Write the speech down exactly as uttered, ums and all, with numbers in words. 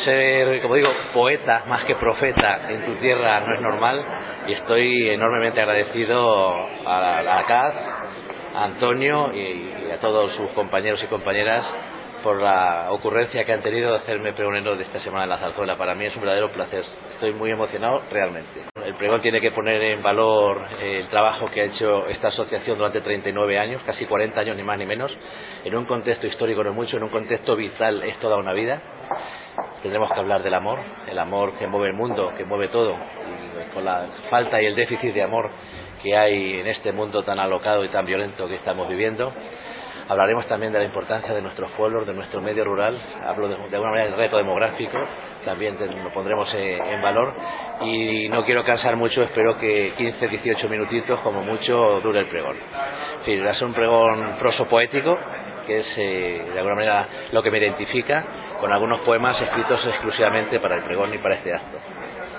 Ser, como digo, poeta más que profeta en tu tierra no es normal, y estoy enormemente agradecido a la, a la C A Z, a Antonio y, y a todos sus compañeros y compañeras por la ocurrencia que han tenido de hacerme pregonero de esta semana en la zarzuela. Para mí es un verdadero placer, estoy muy emocionado realmente. El pregón tiene que poner en valor el trabajo que ha hecho esta asociación durante treinta y nueve años, casi cuarenta años ni más ni menos, en un contexto histórico no mucho, en un contexto vital es toda una vida. Tendremos que hablar del amor, el amor que mueve el mundo, que mueve todo, y con la falta y el déficit de amor que hay en este mundo tan alocado y tan violento que estamos viviendo. Hablaremos también de la importancia de nuestros pueblos, de nuestro medio rural. Hablo de, de alguna manera del reto demográfico, también te, lo pondremos en, en valor, y no quiero cansar mucho, espero que quince, dieciocho minutitos como mucho dure el pregón. En fin, va a ser un pregón prosopoético, que es eh, de alguna manera lo que me identifica, con algunos poemas escritos exclusivamente para el pregón y para este acto.